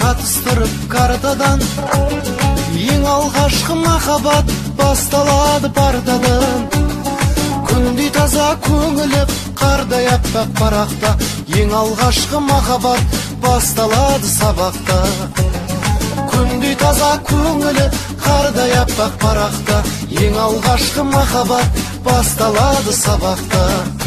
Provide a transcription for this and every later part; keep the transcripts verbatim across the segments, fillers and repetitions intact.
шатыстырып картадан. Ең алғашқы махаббат басталады партадан. Күндей таза көңілі қардай аппақ парақта. Ең алғашқы махаббат басталады сабақта. Күндей таза көңілі қардай аппақ парақта. Ең алғашқы махаббат басталады сабақта.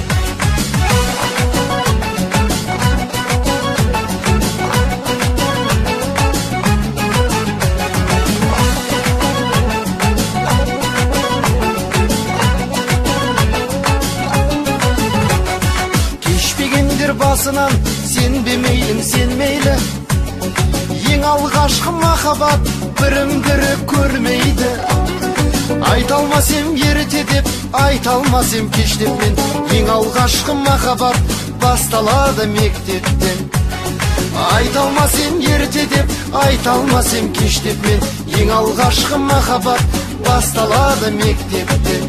Басынан сенбе мейлің сен мейлі. Ең алғашқы махаббат бірін-бірі көрмейді. Айта алмасам ерте деп, айта алмасам кеш деп мен. Ең алғашқы махаббат басталады мектептен. Айта алмасам ерте деп, айта алмасам кеш деп мен. Ең алғашқы махаббат басталады мектептен.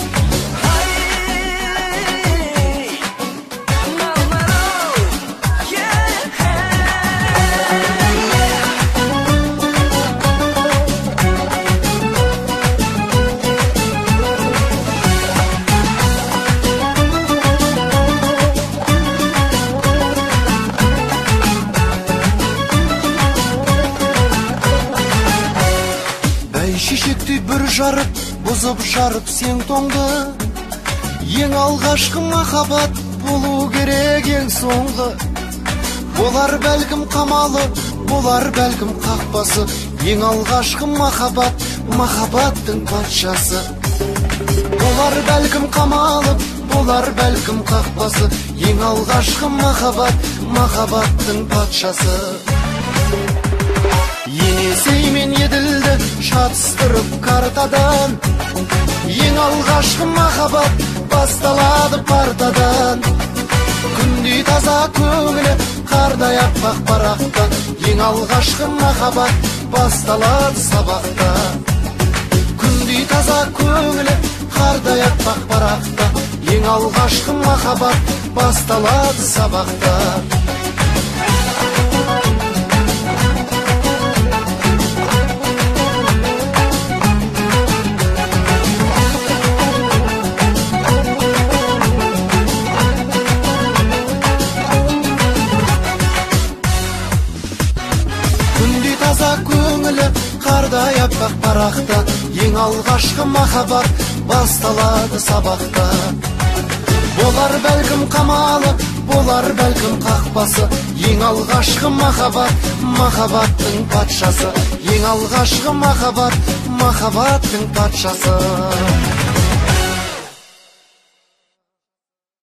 Шешектей бір жарып, бұзып жарып сен тоңды. Ең алғашқы махаббат болу керек ең соңғы. Болар бәлкім қамалы, болар бәлкім қақпасы. Ең алғашқы махаббат, махаббаттың патшасы. Болар бәлкім қамалы, болар бәлкім қақпасы. Ең алғашқы махаббат, махаббаттың патшасы. Енесей мен еділді шатыстырып картадан. Ең алғашқы махаббат басталады партадан. Күндей таза көңілі қардай аппақ парақта. Ең алғашқы махаббат басталады сабақта. Күндей таза көңілі қардай аппақ парақта. Ең алғашқы махаббат басталады сабақта. Көңілі қардай аппақ парақта. Ең алғашқы махаббат басталады сабақта. Болар бәлкім қамалы, болар бәлкім қақпасы. Ең алғашқы махаббат, махаббаттың патшасы. Ең алғашқы махаббат, махаббаттың патшасы.